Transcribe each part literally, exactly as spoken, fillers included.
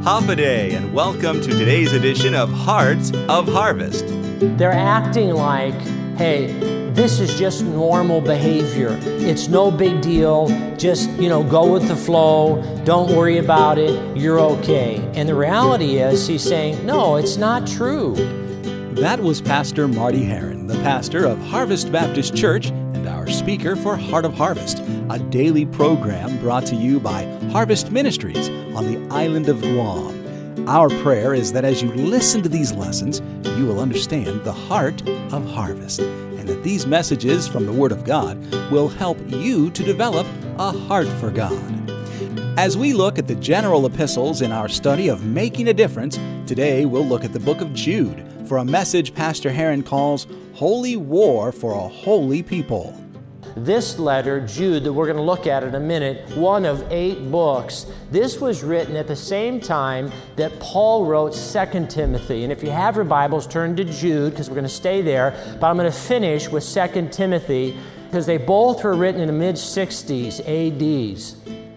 Hafaday, and welcome to today's edition of Hearts of Harvest. They're acting like, hey, this is just normal behavior. It's no big deal. Just, you know, go with the flow. Don't worry about it. You're okay. And the reality is, he's saying, no, it's not true. That was Pastor Marty Heron, the pastor of Harvest Baptist Church and our speaker for Heart of Harvest, a daily program brought to you by Harvest Ministries on the island of Guam. Our prayer is that as you listen to these lessons, you will understand the heart of harvest, and that these messages from the Word of God will help you to develop a heart for God. As we look at the general epistles in our study of Making a Difference, today we'll look at the book of Jude for a message Pastor Heron calls Holy War for a Holy People. This letter, Jude, that we're going to look at in a minute, one of eight books, this was written at the same time that Paul wrote Second Timothy. And if you have your Bibles, turn to Jude, because we're going to stay there. But I'm going to finish with Second Timothy, because they both were written in the mid-sixties A Ds.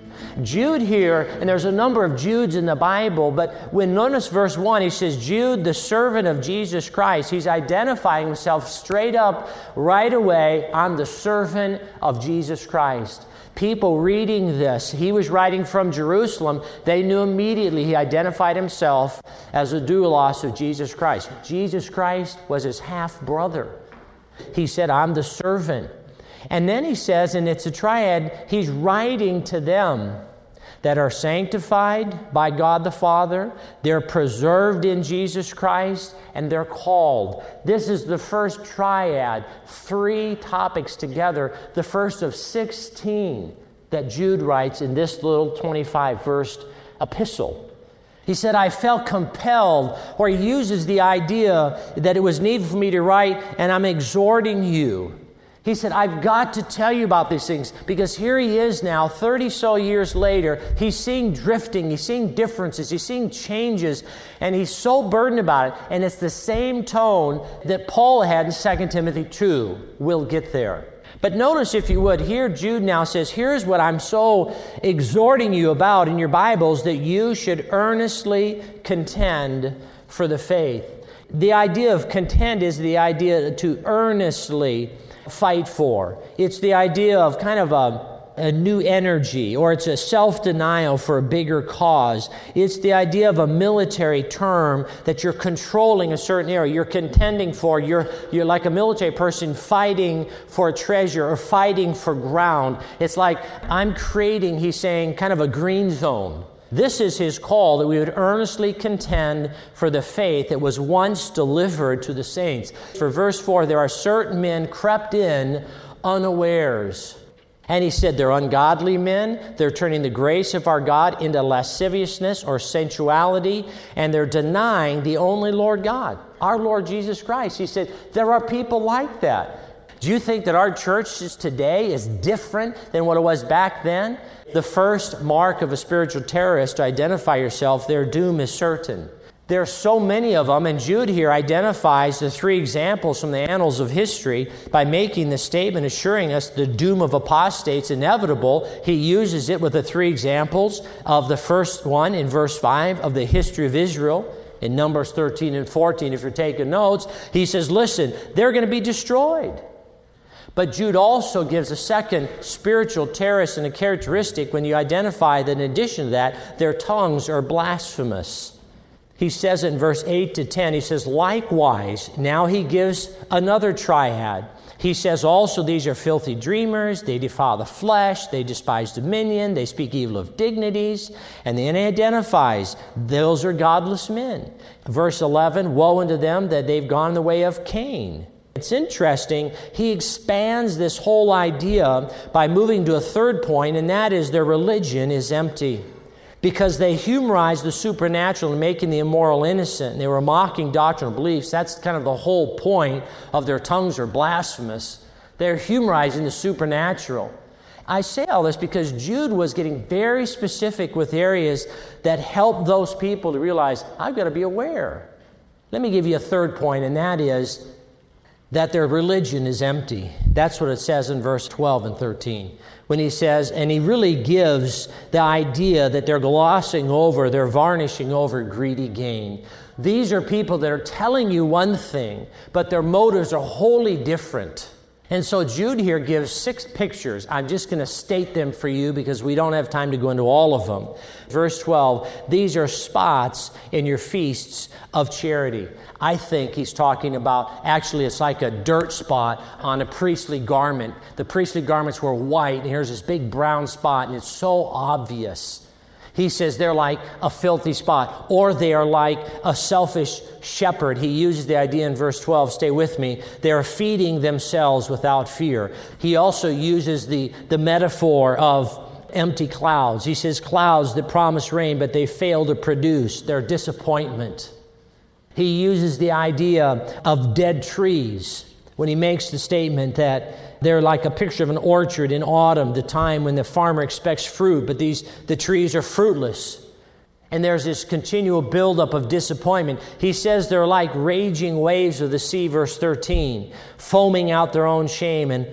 Jude here, and there's a number of Judes in the Bible, but when notice verse one, he says, Jude, the servant of Jesus Christ. He's identifying himself straight up right away. I'm the servant of Jesus Christ. People reading this, he was writing from Jerusalem, they knew immediately he identified himself as a doulos of Jesus Christ. Jesus Christ was his half-brother. He said, I'm the servant. And then he says, and it's a triad, he's writing to them that are sanctified by God the Father, they're preserved in Jesus Christ, and they're called. This is the first triad, three topics together, the first of sixteen that Jude writes in this little twenty-five verse epistle. He said, I felt compelled, or he uses the idea that it was needful for me to write, and I'm exhorting you. He said, I've got to tell you about these things, because here he is now, thirty so years later, he's seeing drifting, he's seeing differences, he's seeing changes, and he's so burdened about it. And it's the same tone that Paul had in Second Timothy two. We'll get there. But notice, if you would, here Jude now says, here's what I'm so exhorting you about in your Bibles, that you should earnestly contend for the faith. The idea of contend is the idea to earnestly fight for. It's the idea of kind of a, a new energy, or it's a self-denial for a bigger cause. It's the idea of a military term that you're controlling a certain area, you're contending for, you're, you're like a military person fighting for a treasure or fighting for ground. It's like I'm creating, he's saying, kind of a green zone. This is his call, that we would earnestly contend for the faith that was once delivered to the saints. For verse four, there are certain men crept in unawares. And he said they're ungodly men. They're turning the grace of our God into lasciviousness or sensuality. And they're denying the only Lord God, our Lord Jesus Christ. He said there are people like that. Do you think that our church today is different than what it was back then? The first mark of a spiritual terrorist, to identify yourself, their doom is certain. There are so many of them, and Jude here identifies the three examples from the annals of history by making the statement assuring us the doom of apostates inevitable. He uses it with the three examples of the first one in verse five of the history of Israel. In Numbers thirteen and fourteen, if you're taking notes, he says, listen, they're going to be destroyed. But Jude also gives a second spiritual terrorist and a characteristic when you identify that in addition to that, their tongues are blasphemous. He says in verse eight to ten, he says, likewise, now he gives another triad. He says also these are filthy dreamers, they defile the flesh, they despise dominion, they speak evil of dignities, and then he identifies those are godless men. Verse eleven, woe unto them that they've gone the way of Cain. It's interesting, he expands this whole idea by moving to a third point, and that is their religion is empty. Because they humorize the supernatural and making the immoral innocent, and they were mocking doctrinal beliefs. That's kind of the whole point of their tongues are blasphemous. They're humorizing the supernatural. I say all this because Jude was getting very specific with areas that help those people to realize, I've got to be aware. Let me give you a third point, and that is, that their religion is empty. That's what it says in verse twelve and thirteen. When he says, and he really gives the idea that they're glossing over, they're varnishing over greedy gain. These are people that are telling you one thing, but their motives are wholly different. And so Jude here gives six pictures. I'm just going to state them for you because we don't have time to go into all of them. Verse twelve, these are spots in your feasts of charity. I think he's talking about, actually it's like a dirt spot on a priestly garment. The priestly garments were white, and here's this big brown spot, and it's so obvious. He says they're like a filthy spot, or they are like a selfish shepherd. He uses the idea in verse twelve, stay with me, they are feeding themselves without fear. He also uses the, the metaphor of empty clouds. He says clouds that promise rain, but they fail to produce. They're disappointment. He uses the idea of dead trees when he makes the statement that they're like a picture of an orchard in autumn, the time when the farmer expects fruit, but these the trees are fruitless. And there's this continual buildup of disappointment. He says they're like raging waves of the sea, verse thirteen, foaming out their own shame. And,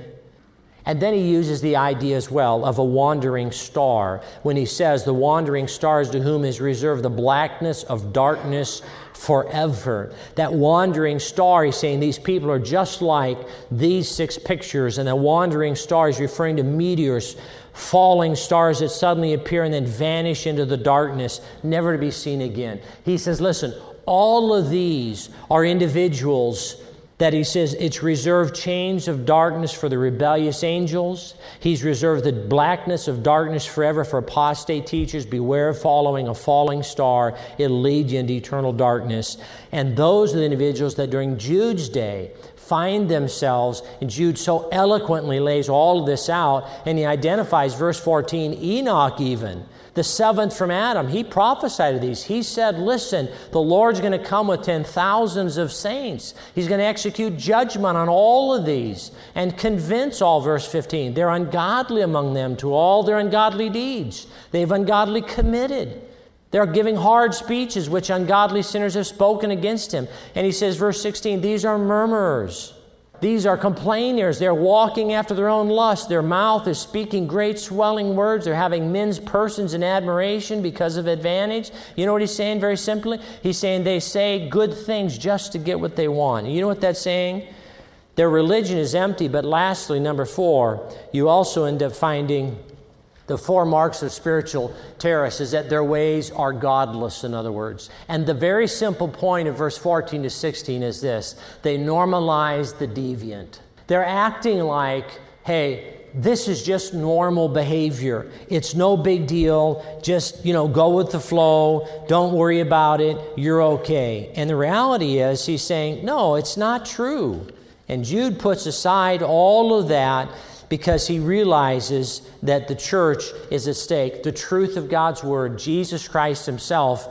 and then he uses the idea as well of a wandering star when he says the wandering stars to whom is reserved the blackness of darkness forever. That wandering star, he's saying these people are just like these six pictures, and the wandering star is referring to meteors, falling stars that suddenly appear and then vanish into the darkness, never to be seen again. He says, listen, all of these are individuals that he says it's reserved chains of darkness for the rebellious angels. He's reserved the blackness of darkness forever for apostate teachers. Beware of following a falling star. It'll lead you into eternal darkness. And those are the individuals that during Jude's day find themselves, and Jude so eloquently lays all of this out, and he identifies, verse fourteen, Enoch even, the seventh from Adam. He prophesied of these. He said, listen, the Lord's going to come with ten thousands of saints. He's going to execute judgment on all of these and convince all, verse fifteen, they're ungodly among them to all their ungodly deeds. They've ungodly committed. They're giving hard speeches which ungodly sinners have spoken against him. And he says, verse sixteen, these are murmurers. These are complainers. They're walking after their own lust. Their mouth is speaking great swelling words. They're having men's persons in admiration because of advantage. You know what he's saying very simply? He's saying they say good things just to get what they want. You know what that's saying? Their religion is empty. But lastly, number four, you also end up finding the four marks of spiritual terrorists is that their ways are godless, in other words. And the very simple point of verse fourteen to sixteen is this. They normalize the deviant. They're acting like, hey, this is just normal behavior. It's no big deal. Just, you know, go with the flow. Don't worry about it. You're okay. And the reality is, he's saying, no, it's not true. And Jude puts aside all of that because he realizes that the church is at stake. The truth of God's Word, Jesus Christ Himself,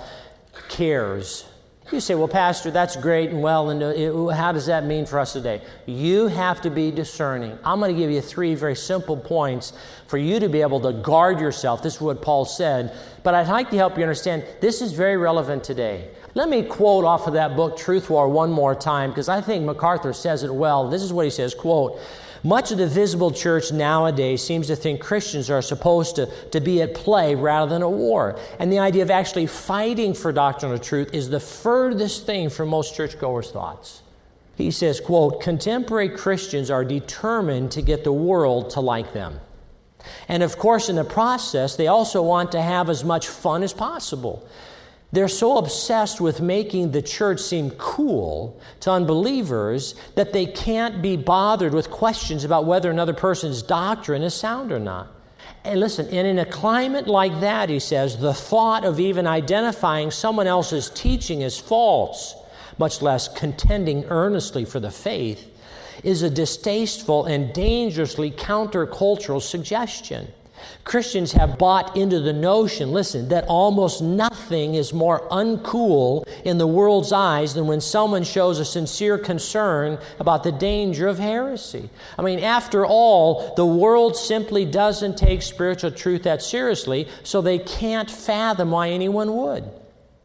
cares. You say, well, Pastor, that's great and well, and uh, how does that mean for us today? You have to be discerning. I'm going to give you three very simple points for you to be able to guard yourself. This is what Paul said, but I'd like to help you understand this is very relevant today. Let me quote off of that book, Truth War, one more time, because I think MacArthur says it well. This is what he says, quote, much of the visible church nowadays seems to think Christians are supposed to, to be at play rather than at war. And the idea of actually fighting for doctrinal truth is the furthest thing from most churchgoers' thoughts. He says, quote, contemporary Christians are determined to get the world to like them. And of course, in the process, they also want to have as much fun as possible. They're so obsessed with making the church seem cool to unbelievers that they can't be bothered with questions about whether another person's doctrine is sound or not. And listen, and in a climate like that, he says, the thought of even identifying someone else's teaching as false, much less contending earnestly for the faith, is a distasteful and dangerously countercultural suggestion. Christians have bought into the notion, listen, that almost nothing is more uncool in the world's eyes than when someone shows a sincere concern about the danger of heresy. I mean, after all, the world simply doesn't take spiritual truth that seriously, so they can't fathom why anyone would.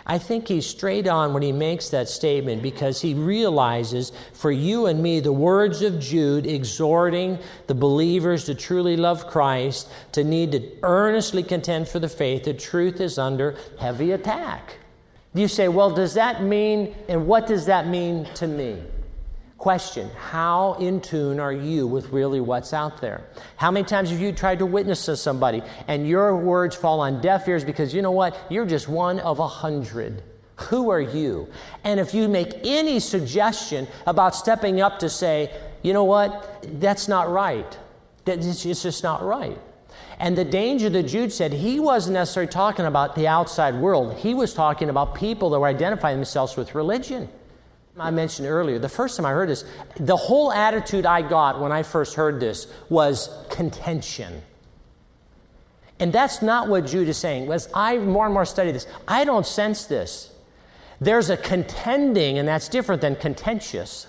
I think he's straight on when he makes that statement because he realizes for you and me the words of Jude exhorting the believers to truly love Christ, to need to earnestly contend for the faith, the truth is under heavy attack. You say, well, does that mean, and what does that mean to me? Question, how in tune are you with really what's out there? How many times have you tried to witness to somebody and your words fall on deaf ears because you know what? You're just one of a hundred. Who are you? And if you make any suggestion about stepping up to say, you know what? That's not right. It's just not right. And the danger that Jude said, he wasn't necessarily talking about the outside world. He was talking about people that were identifying themselves with religion. I mentioned earlier, the first time I heard this, the whole attitude I got when I first heard this was contention. And that's not what Jude is saying. As I more and more study this, I don't sense this. There's a contending, and that's different than contentious.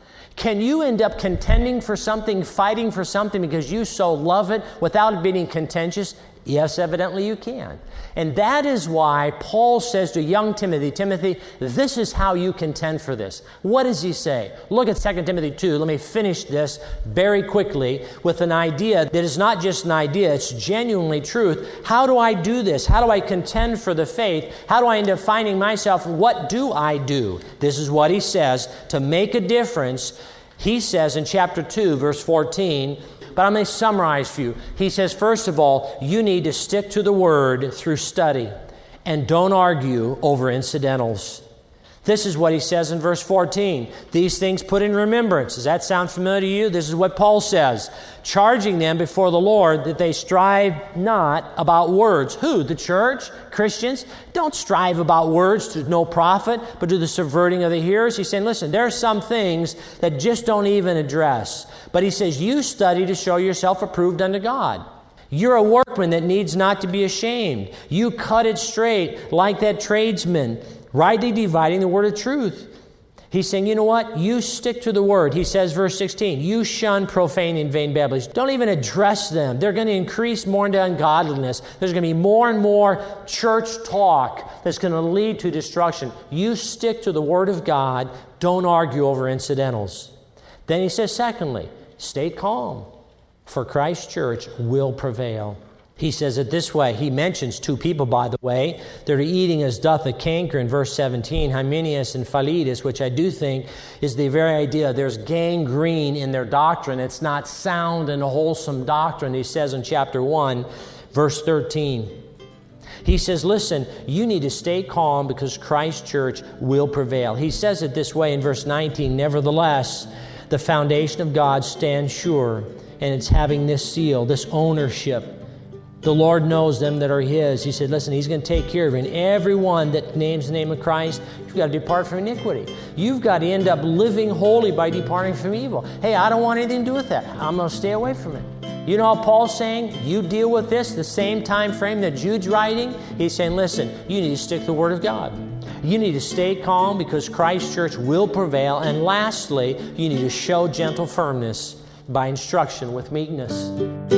Can you end up contending for something, fighting for something because you so love it without it being contentious? Yes, evidently you can. And that is why Paul says to young Timothy, Timothy, this is how you contend for this. What does he say? Look at Second Timothy two. Let me finish this very quickly with an idea that is not just an idea, it's genuinely truth. How do I do this? How do I contend for the faith? How do I end up finding myself? What do I do? This is what he says. To make a difference, he says in chapter two, verse fourteen, but I'm going to summarize for you. He says, first of all, you need to stick to the Word through study and don't argue over incidentals. This is what he says in verse fourteen. These things put in remembrance. Does that sound familiar to you? This is what Paul says. Charging them before the Lord that they strive not about words. Who? The church? Christians? Don't strive about words to no profit, but to the subverting of the hearers. He's saying, listen, there are some things that just don't even address. But he says, you study to show yourself approved unto God. You're a workman that needs not to be ashamed. You cut it straight like that tradesman, rightly dividing the word of truth. He's saying, you know what? You stick to the word. He says, verse sixteen, you shun profane and vain babblings. Don't even address them. They're going to increase more into ungodliness. There's going to be more and more church talk that's going to lead to destruction. You stick to the word of God. Don't argue over incidentals. Then he says, secondly, stay calm, for Christ's church will prevail. He says it this way. He mentions two people, by the way. They're eating as doth a canker in verse seventeen, Hymenaeus and Philetus, which I do think is the very idea. There's gangrene in their doctrine. It's not sound and wholesome doctrine. He says in chapter one, verse thirteen. He says, listen, you need to stay calm because Christ's church will prevail. He says it this way in verse nineteen, nevertheless, the foundation of God stands sure, and it's having this seal, this ownership. The Lord knows them that are His. He said, listen, He's going to take care of you. And everyone that names the name of Christ, you've got to depart from iniquity. You've got to end up living holy by departing from evil. Hey, I don't want anything to do with that. I'm going to stay away from it. You know how Paul's saying you deal with this the same time frame that Jude's writing? He's saying, listen, you need to stick to the Word of God. You need to stay calm because Christ's church will prevail. And lastly, you need to show gentle firmness by instruction with meekness.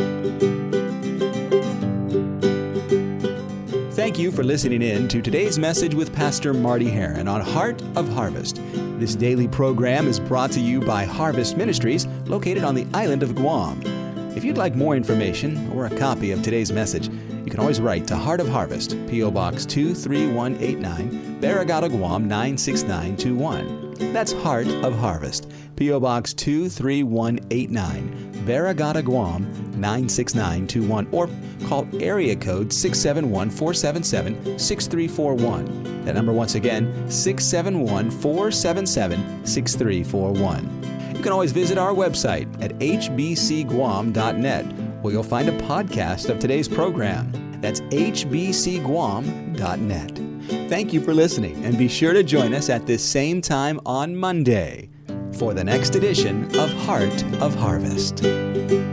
Thank you for listening in to today's message with Pastor Marty Heron on Heart of Harvest. This daily program is brought to you by Harvest Ministries, located on the island of Guam. If you'd like more information or a copy of today's message, you can always write to Heart of Harvest, P O Box two three one eight nine, Barragata, Guam nine six nine two one. That's Heart of Harvest, P O Box two three one eight nine, Barragata, Guam nine six nine two one, or call area code six seven one, four seven seven, six three four one. That number once again, six seven one, four seven seven, six three four one. You can always visit our website at h b c guam dot net, where you'll find a podcast of today's program. That's h b c guam dot net. Thank you for listening, and be sure to join us at this same time on Monday for the next edition of Heart of Harvest.